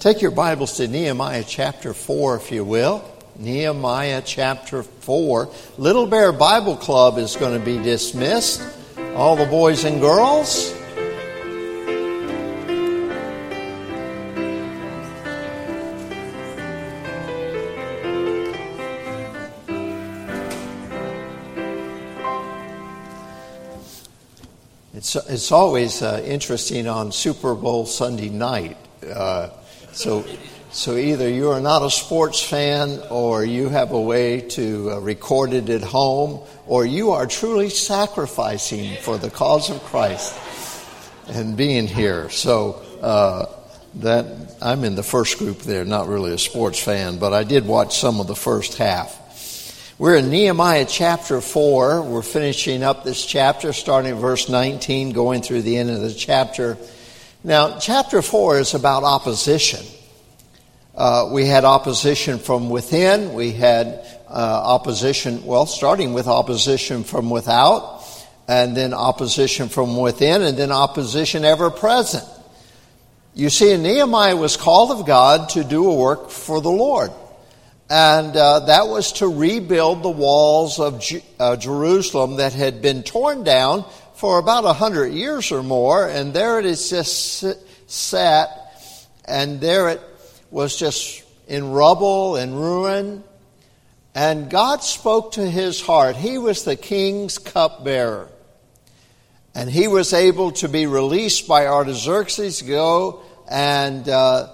Take your Bibles to Nehemiah chapter 4, if you will. Nehemiah chapter 4. Little Bear Bible Club is going to be dismissed. All the boys and girls. It's always interesting on Super Bowl Sunday night. So either you are not a sports fan, or you have a way to record it at home, or you are truly sacrificing for the cause of Christ and being here. So that I'm in the first group there, not really a sports fan, but I did watch some of the first half. We're in Nehemiah chapter 4. We're finishing up this chapter, starting at verse 19, going through the end of the chapter. Now, chapter 4 is about opposition. We had opposition from within. We had opposition, starting with opposition from without, and then opposition from within, and then opposition ever present. You see, Nehemiah was called of God to do a work for the Lord. And that was to rebuild the walls of Jerusalem that had been torn down for about 100 years or more. And there it is just sat, and there it was just in rubble and ruin. And God spoke to his heart. He was the king's cupbearer. And he was able to be released by Artaxerxes to go and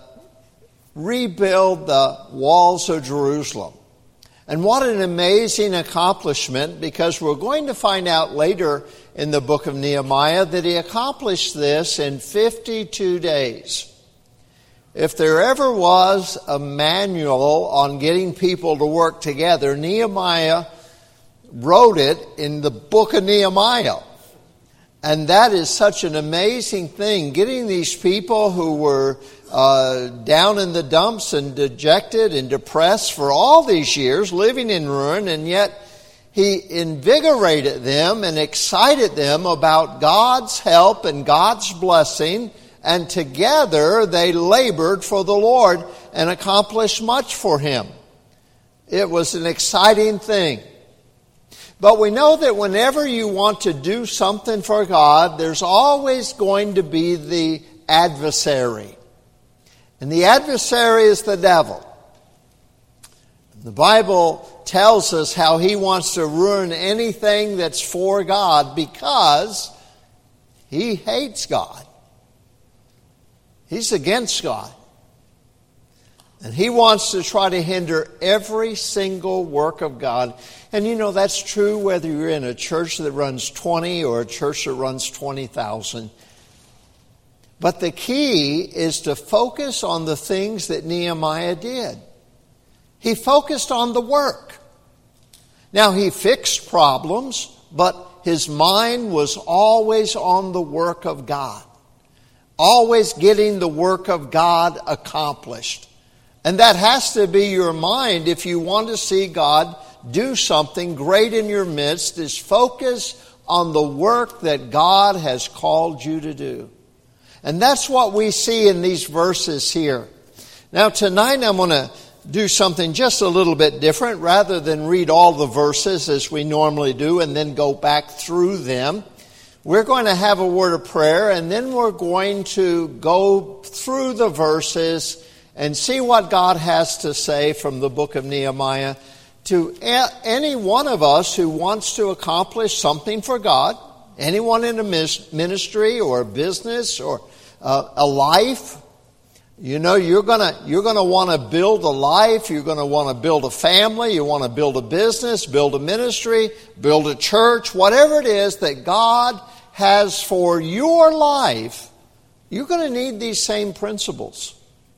rebuild the walls of Jerusalem. And what an amazing accomplishment, because we're going to find out later in the book of Nehemiah that he accomplished this in 52 days. If there ever was a manual on getting people to work together, Nehemiah wrote it in the book of Nehemiah. And that is such an amazing thing, getting these people who were down in the dumps and dejected and depressed for all these years, living in ruin, and yet he invigorated them and excited them about God's help and God's blessing, and together they labored for the Lord and accomplished much for him. It was an exciting thing. But we know that whenever you want to do something for God, there's always going to be the adversary. And the adversary is the devil. The Bible tells us how he wants to ruin anything that's for God because he hates God. He's against God. And he wants to try to hinder every single work of God. And you know, that's true whether you're in a church that runs 20 or a church that runs 20,000. But the key is to focus on the things that Nehemiah did. He focused on the work. Now, he fixed problems, but his mind was always on the work of God. Always getting the work of God accomplished. And that has to be your mind if you want to see God do something great in your midst, is focus on the work that God has called you to do. And that's what we see in these verses here. Now tonight I'm going to do something just a little bit different. Rather than read all the verses as we normally do and then go back through them, we're going to have a word of prayer, and then we're going to go through the verses and see what God has to say from the book of Nehemiah to any one of us who wants to accomplish something for God, anyone in a ministry or a business or a life. You know, you're going to want to build a life, you're going to want to build a family, you want to build a business, build a ministry, build a church, whatever it is that God has for your life, you're going to need these same principles.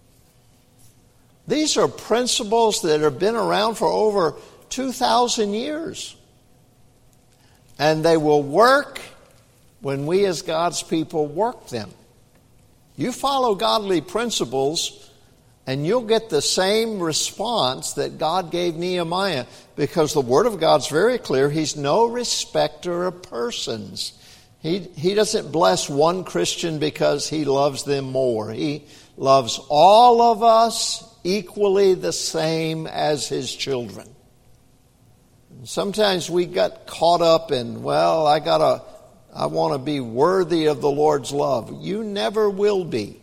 These are principles that have been around for over 2,000 years. And they will work when we as God's people work them. You follow godly principles and you'll get the same response that God gave Nehemiah, because the Word of God's very clear. He's no respecter of persons. He doesn't bless one Christian because he loves them more. He loves all of us equally the same as His children. Sometimes we got caught up in, well, I want to be worthy of the Lord's love. You never will be.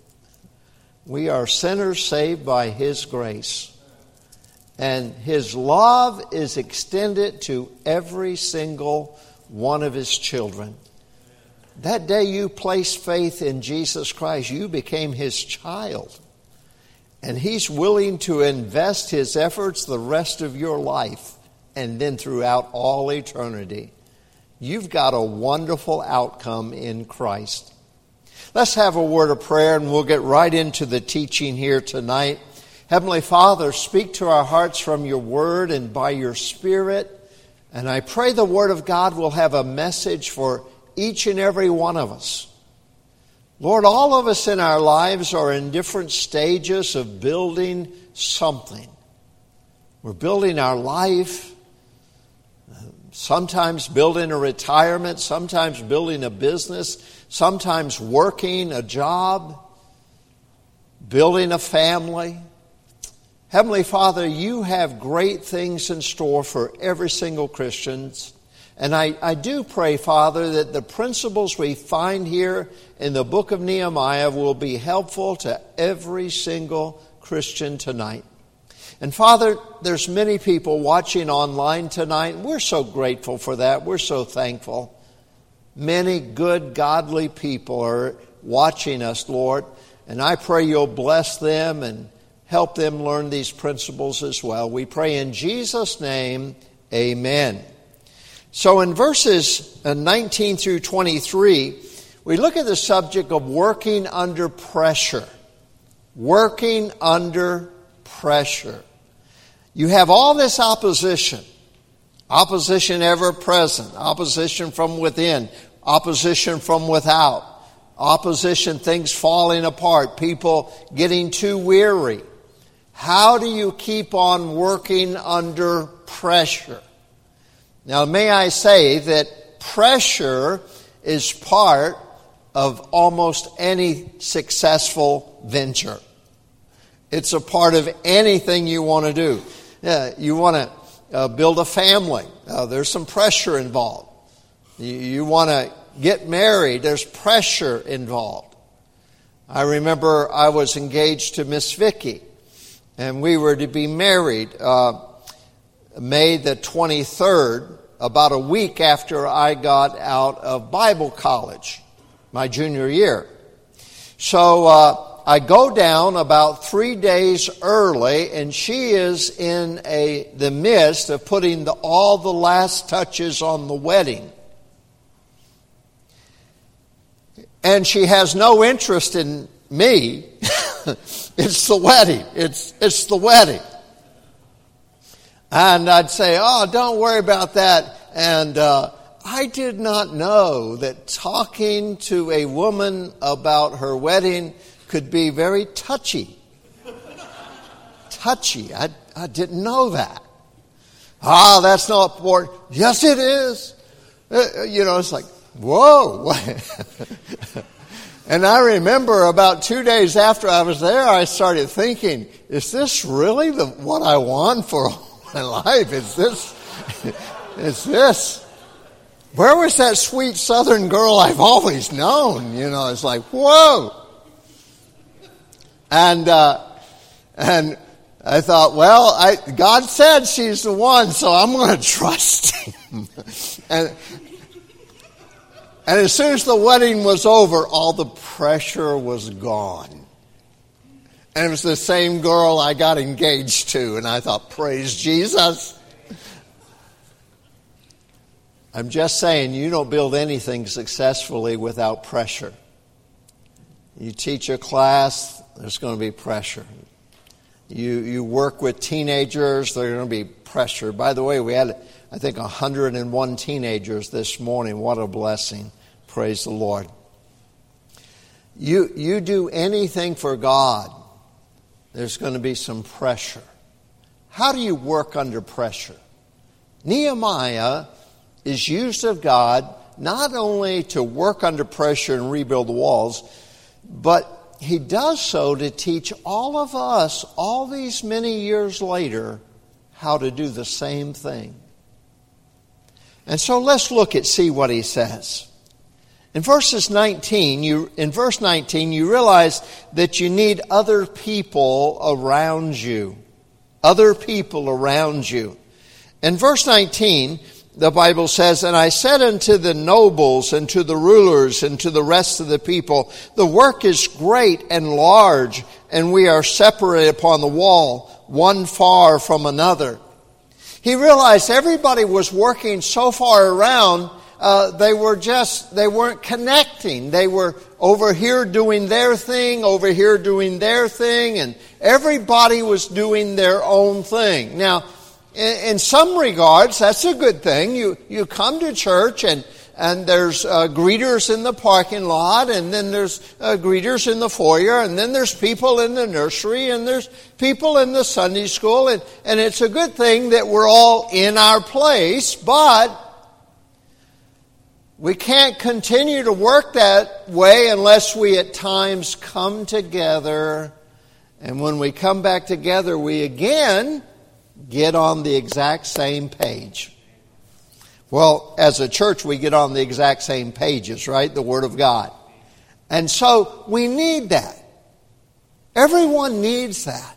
We are sinners saved by His grace. And His love is extended to every single one of His children. That day you placed faith in Jesus Christ, you became His child. And He's willing to invest His efforts the rest of your life and then throughout all eternity. You've got a wonderful outcome in Christ. Let's have a word of prayer and we'll get right into the teaching here tonight. Heavenly Father, speak to our hearts from your word and by your Spirit. And I pray the word of God will have a message for each and every one of us. Lord, all of us in our lives are in different stages of building something. We're building our life, sometimes building a retirement, sometimes building a business, sometimes working a job, building a family. Heavenly Father, you have great things in store for every single Christian. And I do pray, Father, that the principles we find here in the book of Nehemiah will be helpful to every single Christian tonight. And Father, there's many people watching online tonight. We're so grateful for that. We're so thankful. Many good, godly people are watching us, Lord. And I pray you'll bless them and help them learn these principles as well. We pray in Jesus' name, amen. So in verses 19 through 23, we look at the subject of working under pressure. Working under pressure. You have all this opposition. Opposition ever present. Opposition from within. Opposition from without. Opposition, things falling apart. People getting too weary. How do you keep on working under pressure? Now, may I say that pressure is part of almost any successful venture. It's a part of anything you want to do. You want to build a family. There's some pressure involved. You want to get married. There's pressure involved. I remember I was engaged to Miss Vicky, and we were to be married May the 23rd, about a week after I got out of Bible college, my junior year. So I go down about 3 days early, and she is in the midst of putting all the last touches on the wedding. And she has no interest in me. It's the wedding. It's the wedding. And I'd say, oh, don't worry about that. And I did not know that talking to a woman about her wedding could be very touchy. Touchy. I didn't know that. That's not important. Yes, it is. It's like, whoa. And I remember about 2 days after I was there, I started thinking, is this really what I want for my life? Is this? Where was that sweet Southern girl I've always known? It's like, whoa. And I thought, well, God said she's the one, so I'm going to trust Him. And as soon as the wedding was over, all the pressure was gone. And it was the same girl I got engaged to. And I thought, praise Jesus. I'm just saying, you don't build anything successfully without pressure. You teach a class, there's going to be pressure. You work with teenagers, there's going to be pressure. By the way, we had, I think, 101 teenagers this morning. What a blessing. Praise the Lord. You do anything for God, there's going to be some pressure. How do you work under pressure? Nehemiah is used of God not only to work under pressure and rebuild the walls, but He does so to teach all of us, all these many years later, how to do the same thing. And so let's see what he says. In verse 19, you realize that you need other people around you. Other people around you. In verse 19, the Bible says, "And I said unto the nobles and to the rulers and to the rest of the people, the work is great and large, and we are separated upon the wall, one far from another." He realized everybody was working so far around, they weren't connecting. They were over here doing their thing, over here doing their thing, and everybody was doing their own thing. Now, in some regards, that's a good thing. You come to church and there's greeters in the parking lot, and then there's greeters in the foyer, and then there's people in the nursery, and there's people in the Sunday school, and it's a good thing that we're all in our place, but we can't continue to work that way unless we at times come together, and when we come back together, we again get on the exact same page. Well, as a church, we get on the exact same pages, right? The Word of God. And so we need that. Everyone needs that.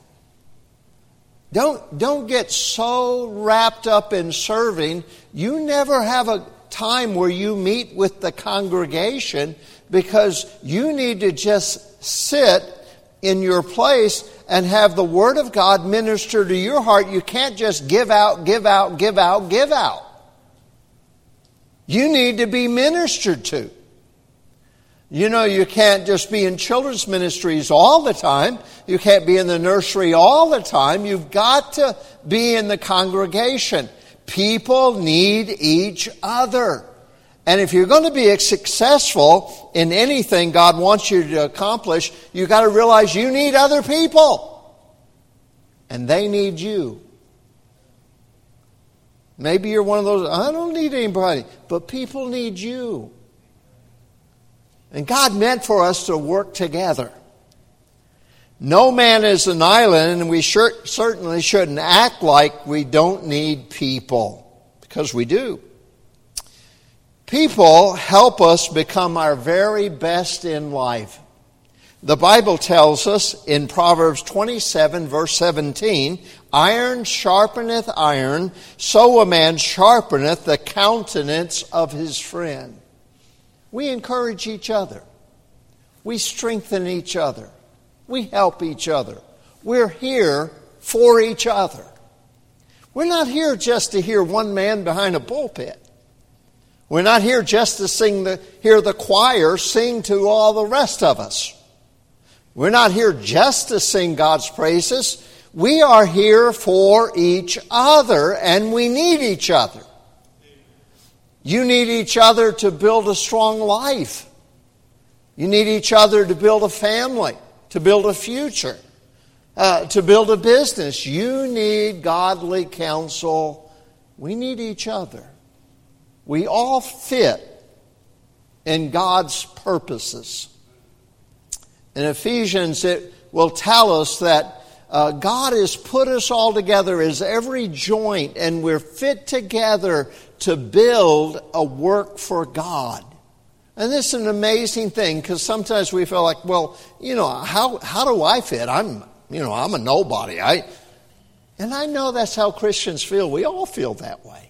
Don't get so wrapped up in serving. You never have a time where you meet with the congregation because you need to just sit in your place and have the Word of God minister to your heart. You can't just give out. You need to be ministered to. You know, you can't just be in children's ministries all the time. You can't be in the nursery all the time. You've got to be in the congregation. People need each other. And if you're going to be successful in anything God wants you to accomplish, you've got to realize you need other people. And they need you. Maybe you're one of those, I don't need anybody, but people need you. And God meant for us to work together. No man is an island, and we certainly shouldn't act like we don't need people, because we do. People help us become our very best in life. The Bible tells us in Proverbs 27, verse 17, "Iron sharpeneth iron, so a man sharpeneth the countenance of his friend." We encourage each other. We strengthen each other. We help each other. We're here for each other. We're not here just to hear one man behind a pulpit. We're not here just to hear the choir sing to all the rest of us. We're not here just to sing God's praises. We are here for each other, and we need each other. You need each other to build a strong life. You need each other to build a family, to build a future, to build a business. You need godly counsel. We need each other. We all fit in God's purposes. In Ephesians, it will tell us that God has put us all together as every joint, and we're fit together to build a work for God. And this is an amazing thing, because sometimes we feel like, well, how do I fit? I'm a nobody. And I know that's how Christians feel. We all feel that way.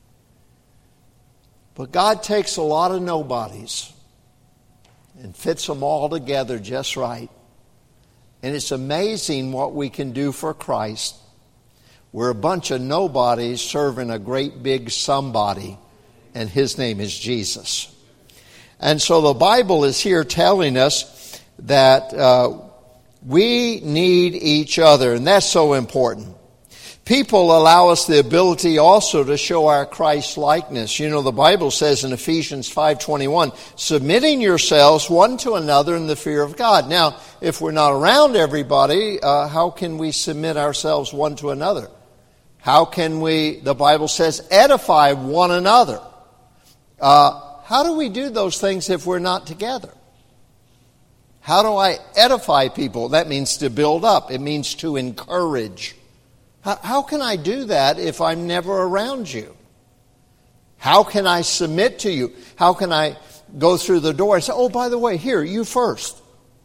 But God takes a lot of nobodies and fits them all together just right. And it's amazing what we can do for Christ. We're a bunch of nobodies serving a great big somebody, and his name is Jesus. And so the Bible is here telling us that we need each other, and that's so important. People allow us the ability also to show our Christ likeness. You know, the Bible says in Ephesians 5:21, "Submitting yourselves one to another in the fear of God." Now, if we're not around everybody, how can we submit ourselves one to another? How can we, the Bible says, edify one another? How do we do those things if we're not together? How do I edify people? That means to build up. It means to encourage. How can I do that if I'm never around you? How can I submit to you? How can I go through the door and say, oh, by the way, here, you first?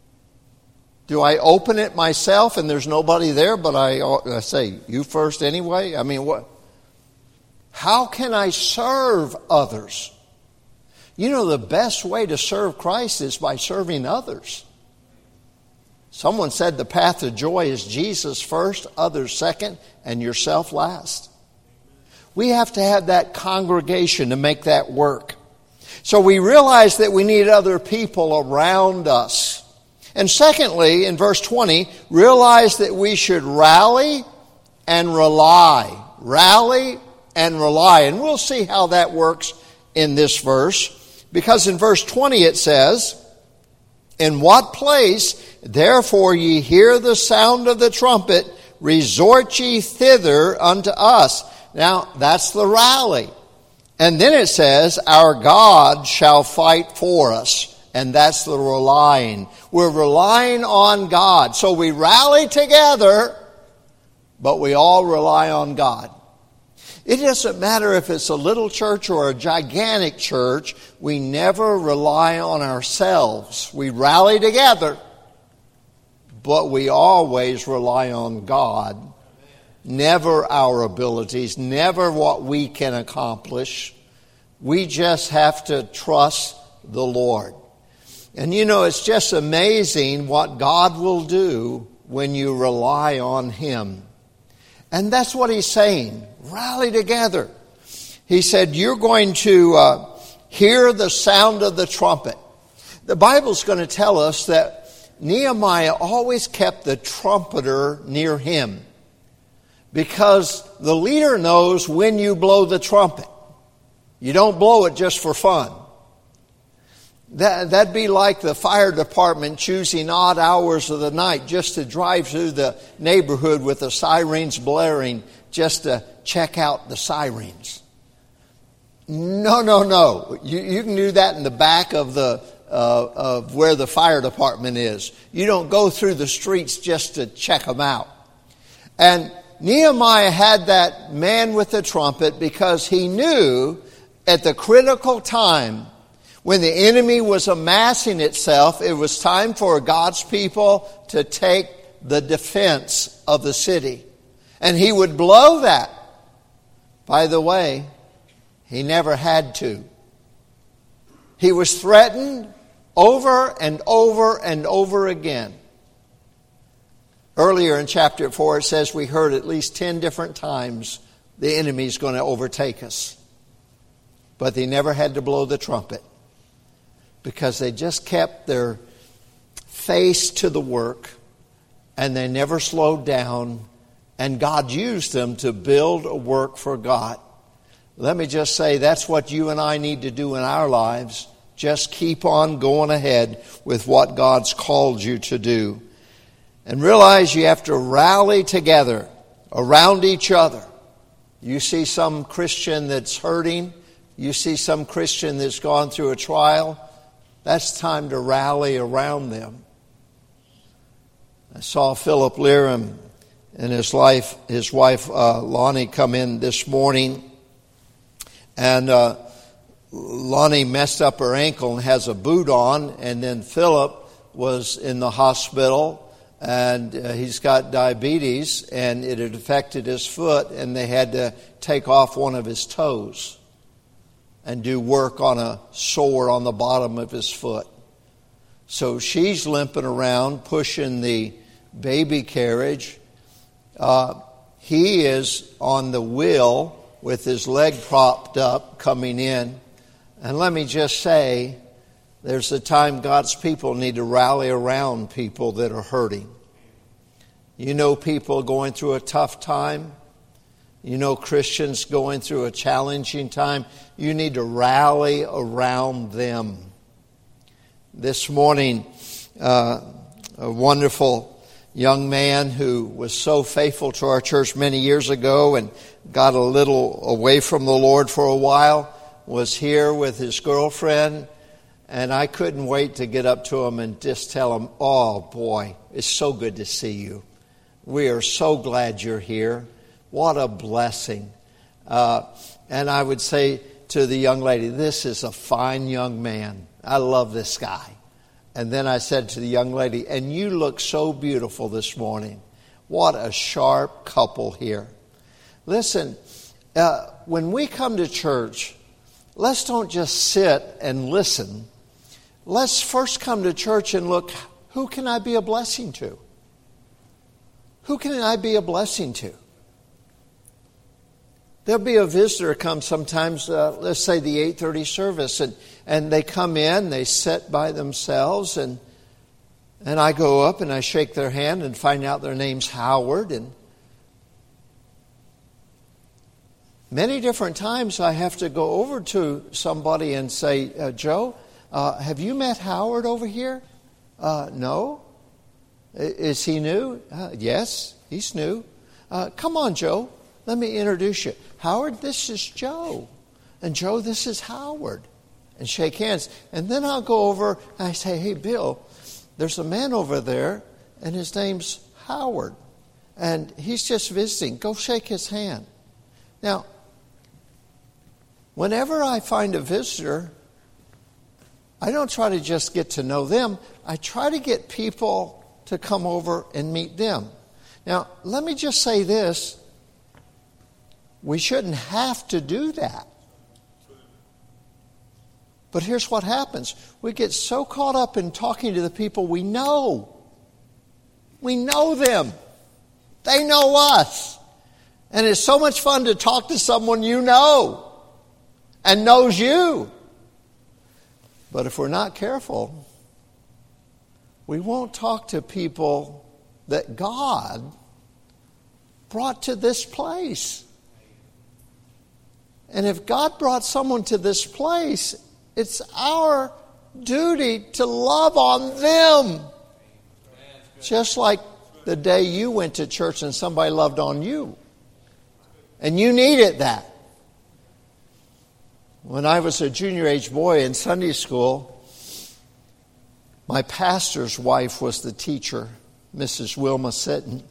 Do I open it myself and there's nobody there, but I say, you first anyway? I mean, what? How can I serve others? You know, the best way to serve Christ is by serving others. Someone said the path to joy is Jesus first, others second, and yourself last. We have to have that congregation to make that work. So we realize that we need other people around us. And secondly, in verse 20, realize that we should rally and rely. Rally and rely. And we'll see how that works in this verse. Because in verse 20 it says, in what place, therefore, ye hear the sound of the trumpet, resort ye thither unto us. Now, that's the rally. And then it says, our God shall fight for us. And that's the relying. We're relying on God. So we rally together, but we all rely on God. It doesn't matter if it's a little church or a gigantic church. We never rely on ourselves. We rally together, but we always rely on God. Never our abilities, never what we can accomplish. We just have to trust the Lord. And you know, it's just amazing what God will do when you rely on Him. And that's what He's saying. Rally together. He said, you're going to hear the sound of the trumpet. The Bible's going to tell us that Nehemiah always kept the trumpeter near him, because the leader knows when you blow the trumpet. You don't blow it just for fun. That'd be like the fire department choosing odd hours of the night just to drive through the neighborhood with the sirens blaring just to check out the sirens. No. You can do that in the back of of where the fire department is. You don't go through the streets just to check them out. And Nehemiah had that man with the trumpet because he knew at the critical time when the enemy was amassing itself, it was time for God's people to take the defense of the city. And he would blow that. By the way, he never had to. He was threatened over and over and over again. Earlier in chapter 4, it says we heard at least 10 different times the enemy's going to overtake us. But they never had to blow the trumpet, because they just kept their face to the work and they never slowed down, and God used them to build a work for God. Let me just say, that's what you and I need to do in our lives. Just keep on going ahead with what God's called you to do. And realize you have to rally together around each other. You see some Christian that's hurting, you see some Christian that's gone through a trial, that's time to rally around them. I saw Philip Leram and his wife Lonnie come in this morning, and Lonnie messed up her ankle and has a boot on, and then Philip was in the hospital, and he's got diabetes, and it had affected his foot, and they had to take off one of his toes and do work on a sore on the bottom of his foot. So she's limping around, pushing the baby carriage. He is on the wheel with his leg propped up, coming in. And let me just say, there's a time God's people need to rally around people that are hurting. You know, people going through a tough time. You know, Christians going through a challenging time. You need to rally around them. This morning, a wonderful young man who was so faithful to our church many years ago and got a little away from the Lord for a while was here with his girlfriend. And I couldn't wait to get up to him and just tell him, oh boy, it's so good to see you. We are so glad you're here. What a blessing. And I would say to the young lady, this is a fine young man. I love this guy. And then I said to the young lady, and you look so beautiful this morning. What a sharp couple here. Listen, when we come to church, let's don't just sit and listen. Let's first come to church and look, who can I be a blessing to? Who can I be a blessing to? There'll be a visitor come sometimes, let's say the 8:30 service, and they come in, they sit by themselves, and I go up and I shake their hand and find out their name's Howard. And many different times I have to go over to somebody and say, Joe, have you met Howard over here? No. Is he new? Yes, he's new. Come on, Joe. Let me introduce you. Howard, this is Joe. And Joe, this is Howard. And shake hands. And then I'll go over and I say, hey, Bill, there's a man over there and his name's Howard. And he's just visiting. Go shake his hand. Now, whenever I find a visitor, I don't try to just get to know them. I try to get people to come over and meet them. Now, let me just say this. We shouldn't have to do that. But here's what happens. We get so caught up in talking to the people we know. We know them. They know us. And it's so much fun to talk to someone you know and knows you. But if we're not careful, we won't talk to people that God brought to this place. And if God brought someone to this place, it's our duty to love on them. Just like the day you went to church and somebody loved on you. And you needed that. When I was a junior age boy in Sunday school, my pastor's wife was the teacher, Mrs. Wilma Sitton.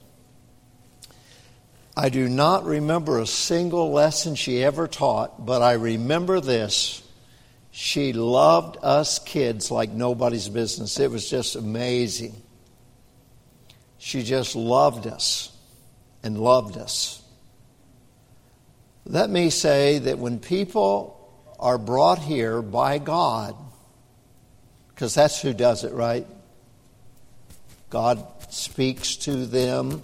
I do not remember a single lesson she ever taught, but I remember this. She loved us kids like nobody's business. It was just amazing. She just loved us and loved us. Let me say that when people are brought here by God, because that's who does it, right? God speaks to them.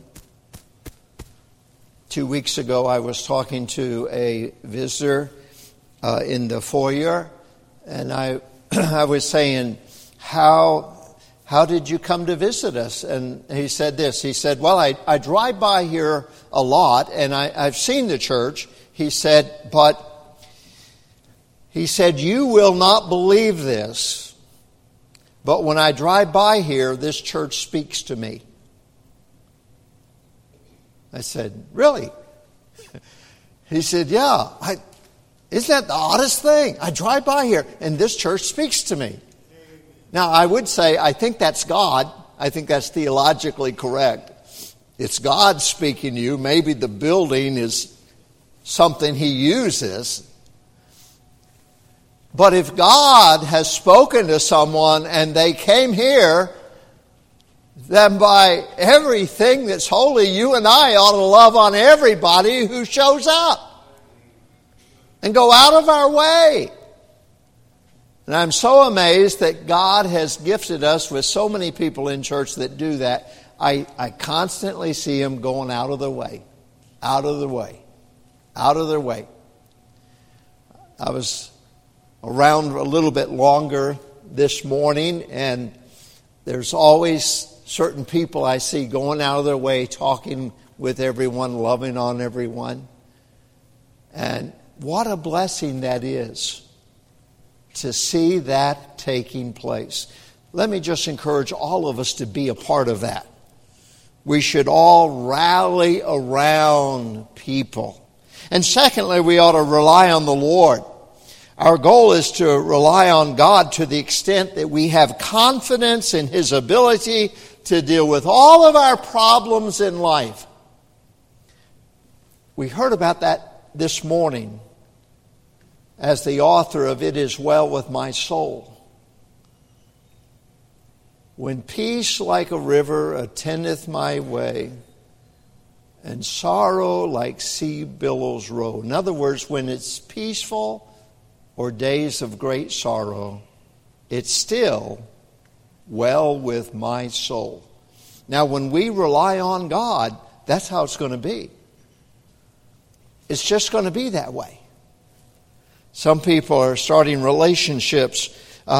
2 weeks ago, I was talking to a visitor in the foyer, and I was saying, how did you come to visit us? And he said this. He said, well, I drive by here a lot, and I've seen the church. He said, you will not believe this, but when I drive by here, this church speaks to me. I said, really? He said, yeah. Isn't that the oddest thing? I drive by here and this church speaks to me. Now, I would say, I think that's God. I think that's theologically correct. It's God speaking to you. Maybe the building is something He uses. But if God has spoken to someone and they came here, then by everything that's holy, you and I ought to love on everybody who shows up. And go out of our way. And I'm so amazed that God has gifted us with so many people in church that do that. I constantly see them going out of their way. Out of their way. Out of their way. I was around a little bit longer this morning, and there's always certain people I see going out of their way, talking with everyone, loving on everyone. And what a blessing that is to see that taking place. Let me just encourage all of us to be a part of that. We should all rally around people. And secondly, we ought to rely on the Lord. Our goal is to rely on God to the extent that we have confidence in His ability to deal with all of our problems in life. We heard about that this morning as the author of It Is Well With My Soul. When peace like a river attendeth my way, and sorrow like sea billows roll. In other words, when it's peaceful or days of great sorrow, it's still well with my soul. Now, when we rely on God, that's how it's going to be. It's just going to be that way. Some people are starting relationships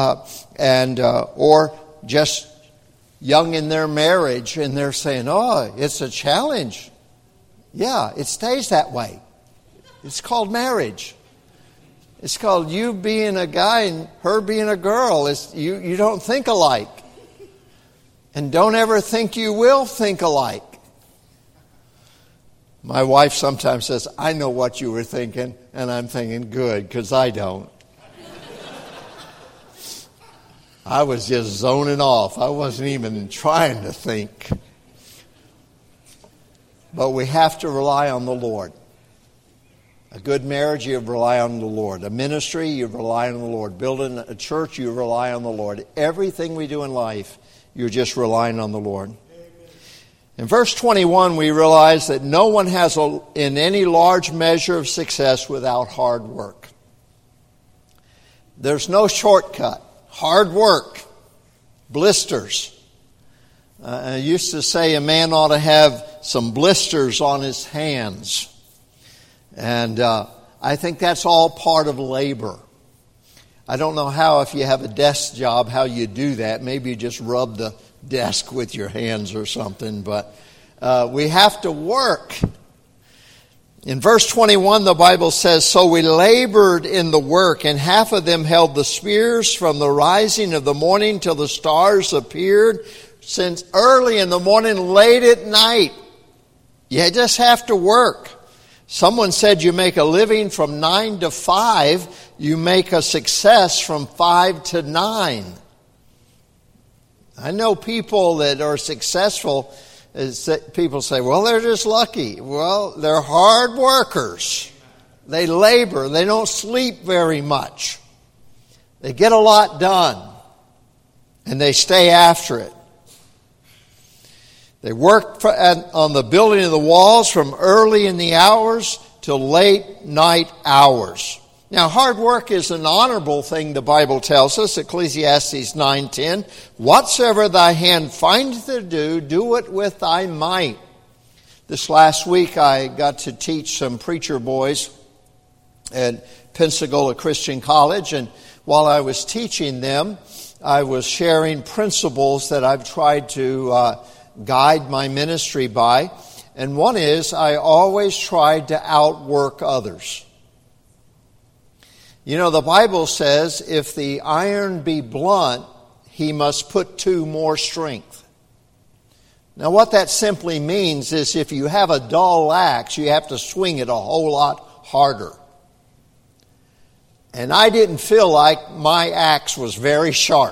or just young in their marriage, and they're saying, oh, it's a challenge. Yeah, it stays that way. It's called marriage. It's called you being a guy and her being a girl. You don't think alike. And don't ever think you will think alike. My wife sometimes says, I know what you were thinking. And I'm thinking, good, because I don't. I was just zoning off. I wasn't even trying to think. But we have to rely on the Lord. A good marriage, you rely on the Lord. A ministry, you rely on the Lord. Building a church, you rely on the Lord. Everything we do in life, you're just relying on the Lord. In verse 21, we realize that no one has in any large measure of success without hard work. There's no shortcut. Hard work. Blisters. I used to say a man ought to have some blisters on his hands. And I think that's all part of labor. I don't know how, if you have a desk job, how you do that. Maybe you just rub the desk with your hands or something. But we have to work. In verse 21, the Bible says, so we labored in the work, and half of them held the spears from the rising of the morning till the stars appeared. Since early in the morning, late at night. You just have to work. Someone said you make a living from 9 to 5. You make a success from 5 to 9. I know people that are successful. People say, well, they're just lucky. Well, they're hard workers. They labor. They don't sleep very much. They get a lot done. And they stay after it. They work on the building of the walls from early in the hours till late night hours. Now, hard work is an honorable thing, the Bible tells us, Ecclesiastes 9:10. Whatsoever thy hand findeth to do, do it with thy might. This last week I got to teach some preacher boys at Pensacola Christian College, and while I was teaching them, I was sharing principles that I've tried to guide my ministry by. And one is, I always tried to outwork others. You know, the Bible says, if the iron be blunt, he must put to more strength. Now, what that simply means is if you have a dull axe, you have to swing it a whole lot harder. And I didn't feel like my axe was very sharp.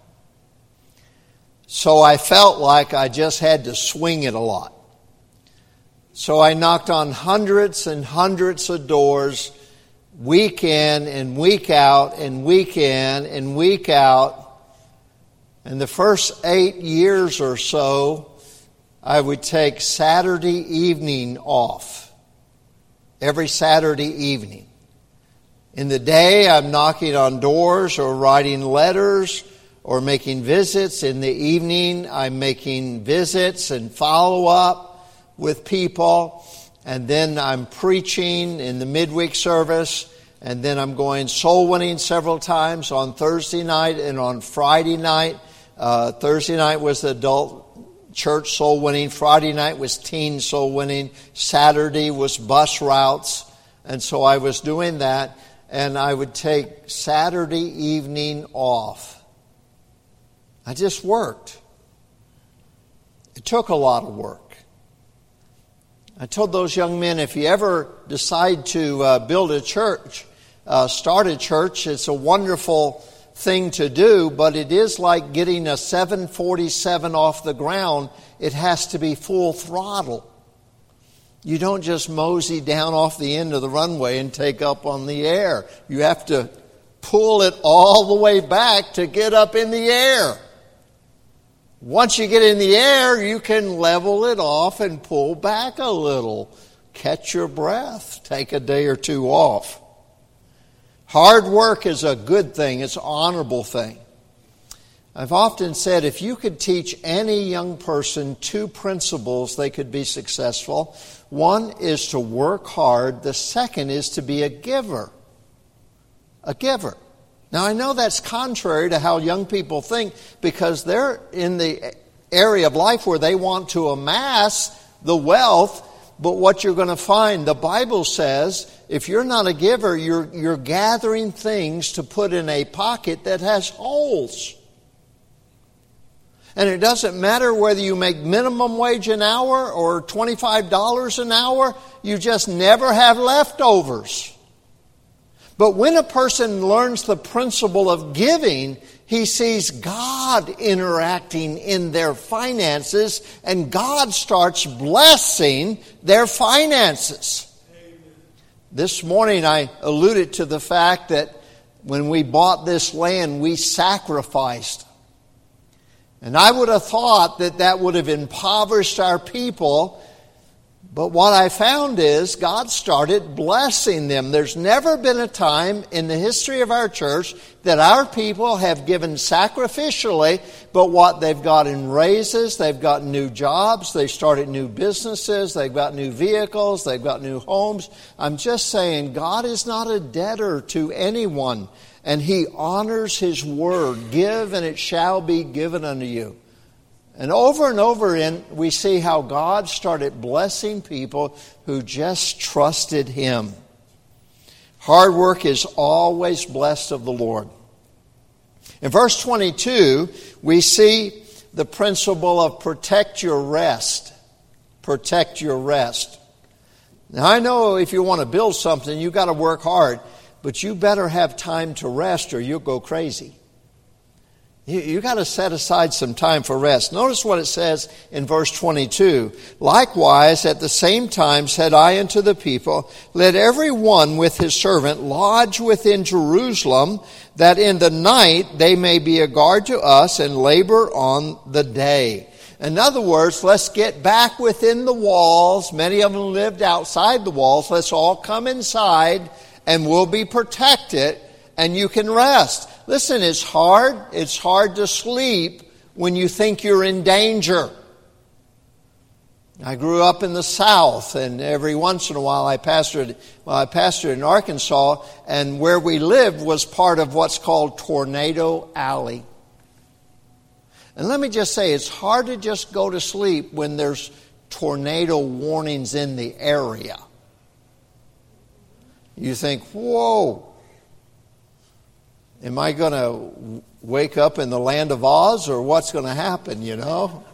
So I felt like I just had to swing it a lot. So I knocked on hundreds and hundreds of doors, week in and week out and week in and week out. And the first 8 years or so, I would take Saturday evening off. Every Saturday evening. In the day, I'm knocking on doors or writing letters or making visits. In the evening, I'm making visits and follow-up with people. And then I'm preaching in the midweek service. And then I'm going soul winning several times on Thursday night and on Friday night. Thursday night was adult church soul winning. Friday night was teen soul winning. Saturday was bus routes. And so I was doing that. And I would take Saturday evening off. I just worked. It took a lot of work. I told those young men, if you ever decide to build a church, start a church. It's a wonderful thing to do, but it is like getting a 747 off the ground. It has to be full throttle. You don't just mosey down off the end of the runway and take up on the air. You have to pull it all the way back to get up in the air. Once you get in the air, you can level it off and pull back a little. Catch your breath. Take a day or two off. Hard work is a good thing. It's an honorable thing. I've often said if you could teach any young person 2 principles, they could be successful. One is to work hard. The second is to be a giver. A giver. Now, I know that's contrary to how young people think because they're in the area of life where they want to amass the wealth. But what you're going to find, the Bible says, if you're not a giver, you're gathering things to put in a pocket that has holes. And it doesn't matter whether you make minimum wage an hour or $25 an hour, you just never have leftovers. But when a person learns the principle of giving, he sees God interacting in their finances, and God starts blessing their finances. Amen. This morning I alluded to the fact that when we bought this land, we sacrificed. And I would have thought that that would have impoverished our people. But what I found is God started blessing them. There's never been a time in the history of our church that our people have given sacrificially, but what they've got in raises, they've got new jobs, they've started new businesses, they've got new vehicles, they've got new homes. I'm just saying God is not a debtor to anyone, and He honors His word. Give and it shall be given unto you. And over in, we see how God started blessing people who just trusted Him. Hard work is always blessed of the Lord. In verse 22, we see the principle of protect your rest. Protect your rest. Now, I know if you want to build something, you've got to work hard, but you better have time to rest or you'll go crazy. You've got to set aside some time for rest. Notice what it says in verse 22. Likewise, at the same time said I unto the people, let every one with his servant lodge within Jerusalem, that in the night they may be a guard to us and labor on the day. In other words, let's get back within the walls. Many of them lived outside the walls. Let's all come inside and we'll be protected and you can rest. Listen, it's hard. It's hard to sleep when you think you're in danger. I grew up in the South, and every once in a while I pastored in Arkansas, and where we lived was part of what's called Tornado Alley. And let me just say, it's hard to just go to sleep when there's tornado warnings in the area. You think, whoa. Am I going to wake up in the land of Oz, or what's going to happen, you know?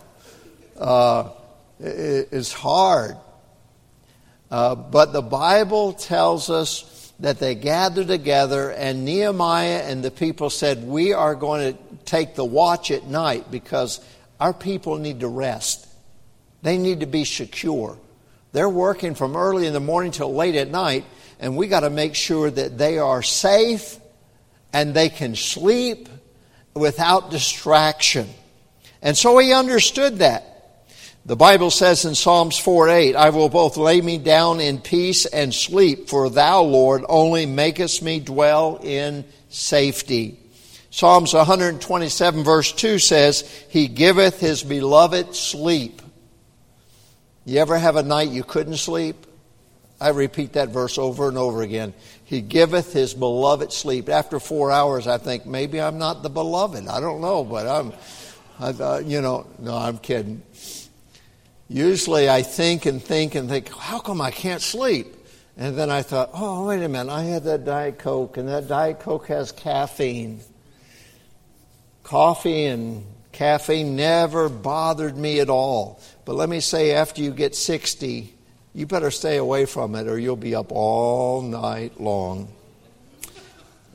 It's hard. But the Bible tells us that they gathered together, and Nehemiah and the people said, we are going to take the watch at night because our people need to rest. They need to be secure. They're working from early in the morning till late at night, and we got to make sure that they are safe and they can sleep without distraction. And so he understood that. The Bible says in Psalms 4:8, I will both lay me down in peace and sleep, for thou, Lord, only makest me dwell in safety. Psalms 127 verse 2 says, He giveth His beloved sleep. You ever have a night you couldn't sleep? I repeat that verse over and over again. He giveth His beloved sleep. After 4 hours, I think, maybe I'm not the beloved. I don't know, but no, I'm kidding. Usually I think, how come I can't sleep? And then I thought, oh, wait a minute, I had that Diet Coke, and that Diet Coke has caffeine. Coffee and caffeine never bothered me at all. But let me say, after you get 60, you better stay away from it or you'll be up all night long.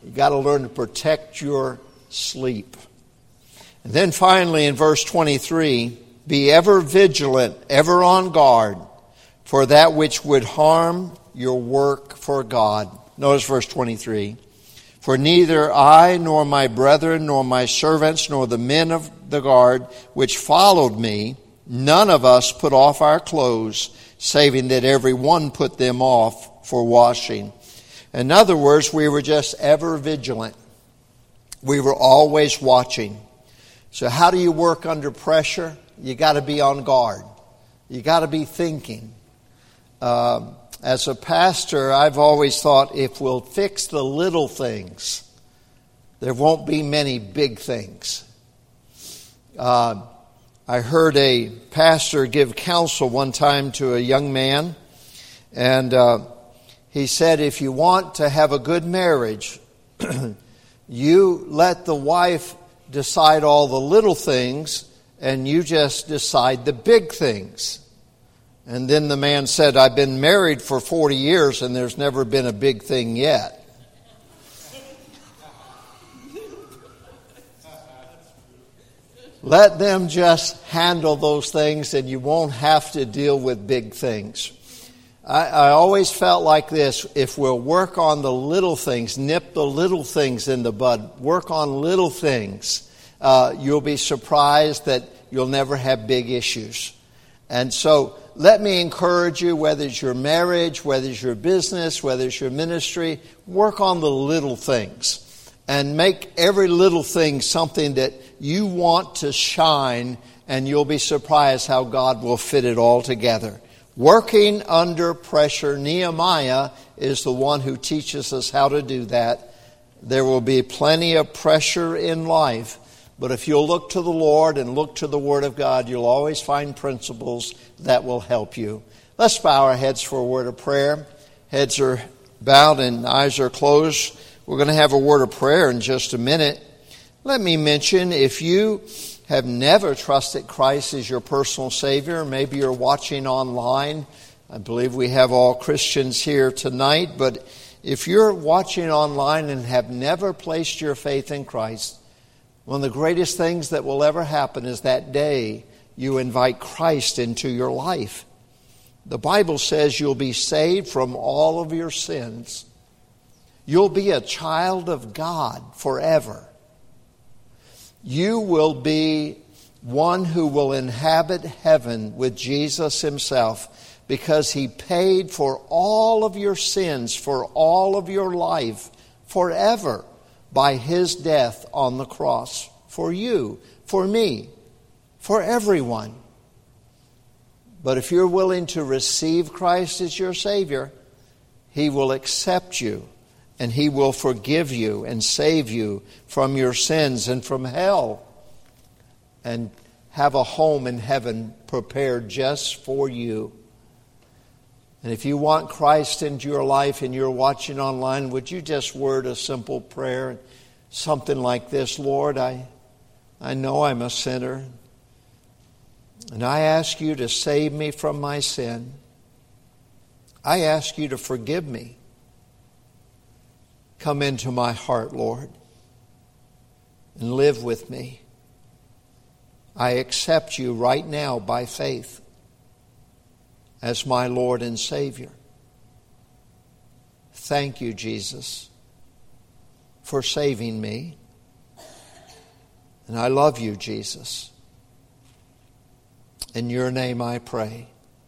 You got to learn to protect your sleep. And then finally in verse 23, be ever vigilant, ever on guard for that which would harm your work for God. Notice verse 23. For neither I nor my brethren nor my servants nor the men of the guard which followed me, none of us put off our clothes, saving that every one put them off for washing. In other words, we were just ever vigilant. We were always watching. So how do you work under pressure? You got to be on guard. You got to be thinking. As a pastor, I've always thought if we'll fix the little things, there won't be many big things. I heard a pastor give counsel one time to a young man, and he said, if you want to have a good marriage, you let the wife decide all the little things, and you just decide the big things. And then the man said, I've been married for 40 years, and there's never been a big thing yet. Let them just handle those things, and you won't have to deal with big things. I always felt like this: if we'll work on the little things, nip the little things in the bud, work on little things, you'll be surprised that you'll never have big issues. And so let me encourage you, whether it's your marriage, whether it's your business, whether it's your ministry, work on the little things and make every little thing something that you want to shine, and you'll be surprised how God will fit it all together. Working under pressure, Nehemiah is the one who teaches us how to do that. There will be plenty of pressure in life, but if you'll look to the Lord and look to the Word of God, you'll always find principles that will help you. Let's bow our heads for a word of prayer. Heads are bowed and eyes are closed. We're going to have a word of prayer in just a minute. Let me mention, if you have never trusted Christ as your personal Savior, maybe you're watching online. I believe we have all Christians here tonight, but if you're watching online and have never placed your faith in Christ, one of the greatest things that will ever happen is that day you invite Christ into your life. The Bible says you'll be saved from all of your sins. You'll be a child of God forever. You will be one who will inhabit heaven with Jesus himself, because he paid for all of your sins, for all of your life, forever, by his death on the cross. For you, for me, for everyone. But if you're willing to receive Christ as your Savior, he will accept you, and he will forgive you and save you from your sins and from hell, and have a home in heaven prepared just for you. And if you want Christ into your life and you're watching online, would you just word a simple prayer, something like this: Lord, I know I'm a sinner, and I ask you to save me from my sin. I ask you to forgive me. Come into my heart, Lord, and live with me. I accept you right now by faith as my Lord and Savior. Thank you, Jesus, for saving me. And I love you, Jesus. In your name I pray.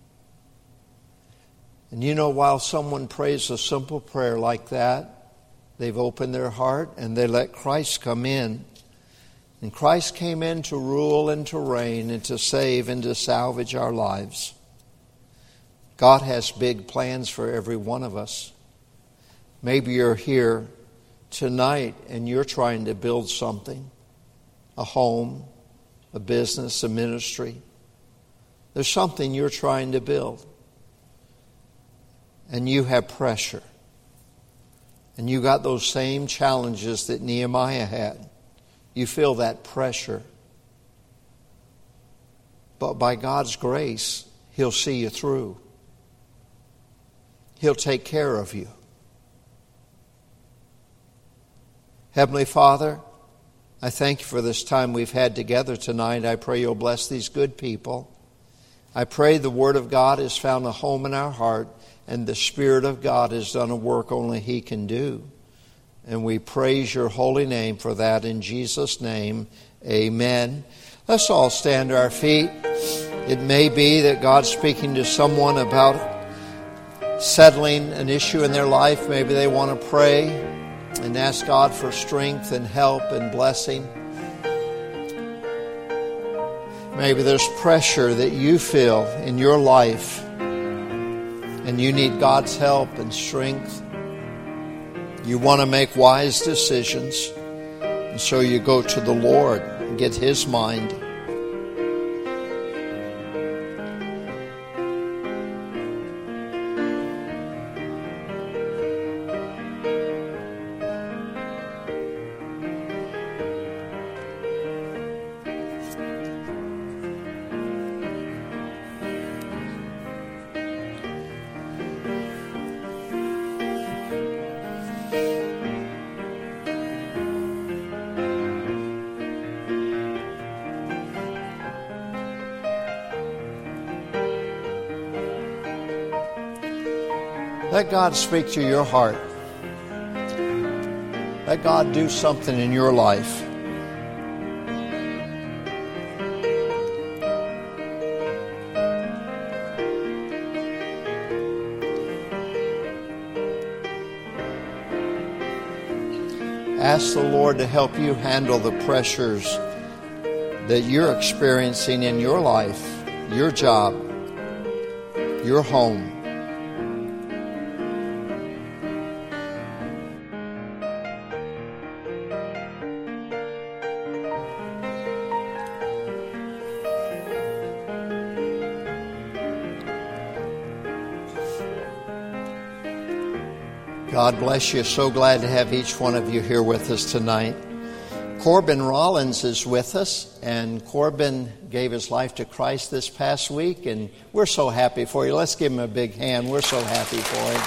And you know, while someone prays a simple prayer like that, they've opened their heart and they let Christ come in. And Christ came in to rule and to reign and to save and to salvage our lives. God has big plans for every one of us. Maybe you're here tonight and you're trying to build something, a home, a business, a ministry. There's something you're trying to build. And you have pressure. And you got those same challenges that Nehemiah had. You feel that pressure. But by God's grace, he'll see you through. He'll take care of you. Heavenly Father, I thank you for this time we've had together tonight. I pray you'll bless these good people. I pray the Word of God has found a home in our heart, and the Spirit of God has done a work only He can do. And we praise your holy name for that in Jesus' name. Amen. Let's all stand to our feet. It may be that God's speaking to someone about settling an issue in their life. Maybe they want to pray and ask God for strength and help and blessing. Maybe there's pressure that you feel in your life and you need God's help and strength. You want to make wise decisions, and so you go to the Lord and get His mind. Let God speak to your heart. Let God do something in your life. Ask the Lord to help you handle the pressures that you're experiencing in your life, your job, your home. God bless you. So glad to have each one of you here with us tonight. Corbin Rollins is with us, and Corbin gave his life to Christ this past week, and we're so happy for you. Let's give him a big hand. We're so happy for him.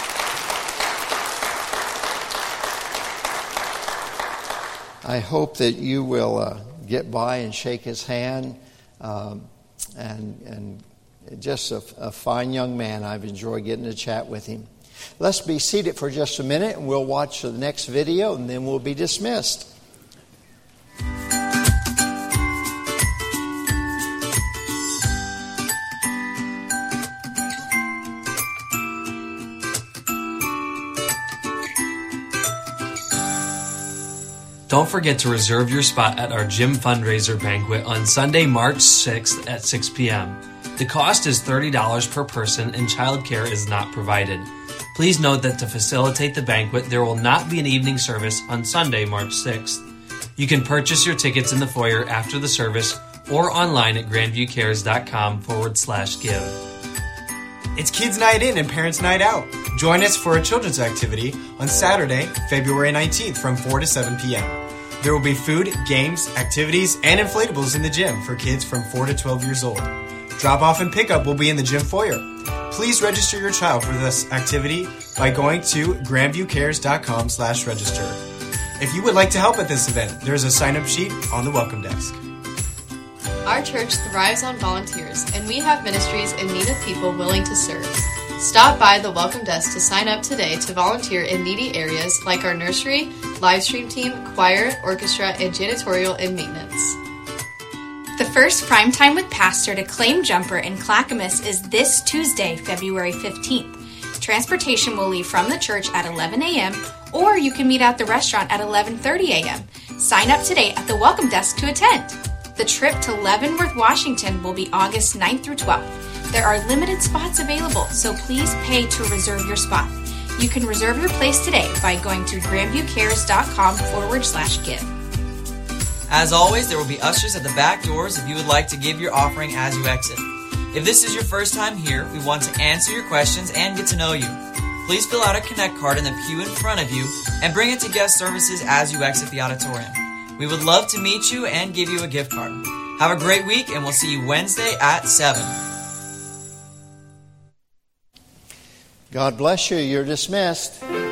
I hope that you will get by and shake his hand, and just a fine young man. I've enjoyed getting to chat with him. Let's be seated for just a minute, and we'll watch the next video, and then we'll be dismissed. Don't forget to reserve your spot at our gym fundraiser banquet on Sunday, March 6th at 6 p.m. The cost is $30 per person, and childcare is not provided. Please note that to facilitate the banquet, there will not be an evening service on Sunday, March 6th. You can purchase your tickets in the foyer after the service or online at grandviewcares.com/give. It's Kids Night In and Parents Night Out. Join us for a children's activity on Saturday, February 19th from 4 to 7 p.m. There will be food, games, activities, and inflatables in the gym for kids from 4 to 12 years old. Drop-off and pickup will be in the gym foyer. Please register your child for this activity by going to grandviewcares.com/register. If you would like to help at this event, there is a sign-up sheet on the welcome desk. Our church thrives on volunteers, and we have ministries in need of people willing to serve. Stop by the welcome desk to sign up today to volunteer in needy areas like our nursery, live stream team, choir, orchestra, and janitorial and maintenance. The first Prime Time with Pastor to Claim Jumper in Clackamas is this Tuesday, February 15th. Transportation will leave from the church at 11 a.m., or you can meet at the restaurant at 11:30 a.m. Sign up today at the welcome desk to attend. The trip to Leavenworth, Washington will be August 9th through 12th. There are limited spots available, so please pay to reserve your spot. You can reserve your place today by going to grandviewcares.com/give. As always, there will be ushers at the back doors if you would like to give your offering as you exit. If this is your first time here, we want to answer your questions and get to know you. Please fill out a Connect card in the pew in front of you and bring it to guest services as you exit the auditorium. We would love to meet you and give you a gift card. Have a great week, and we'll see you Wednesday at 7. God bless you. You're dismissed.